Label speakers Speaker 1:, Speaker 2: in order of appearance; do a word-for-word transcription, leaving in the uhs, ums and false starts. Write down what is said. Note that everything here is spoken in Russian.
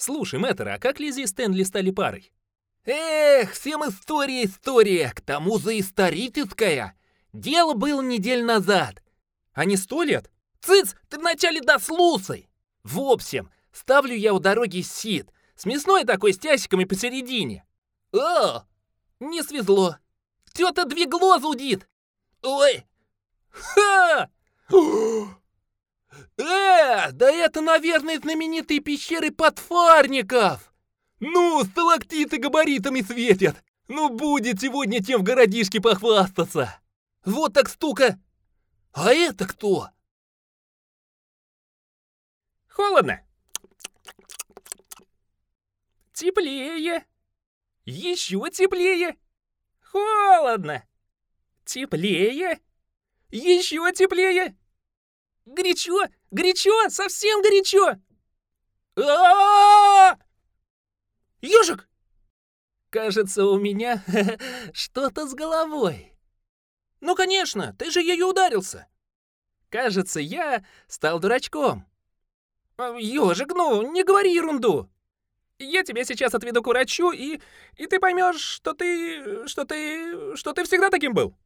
Speaker 1: Слушай, мэтр, а как Лиззи и Стэнли стали парой?
Speaker 2: Эх, всем история, история, к тому же историческая. Дело было неделю назад.
Speaker 1: А не сто лет?
Speaker 2: Цыц, ты вначале дослушай. В общем, ставлю я у дороги сит, с мясной такой, с тясиками посередине. О, не свезло. Тёта двигло зудит. Ой. Ха! Э, да это, наверное, знаменитые пещеры подфарников. Ну, сталактиты габаритами светят. Ну, будет сегодня чем в городишке похвастаться. Вот так стука. А это кто?
Speaker 1: Холодно. Теплее. Еще теплее. Холодно. Теплее. Еще теплее. Горячо, горячо, совсем горячо.
Speaker 2: А-а-а! Ёжик!
Speaker 1: Кажется, у меня что-то с головой.
Speaker 2: Ну, конечно, ты же ею ударился.
Speaker 1: Кажется, я стал дурачком.
Speaker 2: Ёжик, ну, не говори ерунду.
Speaker 1: Я тебя сейчас отведу к врачу, и, и ты поймешь, что ты, что ты, что ты всегда таким был.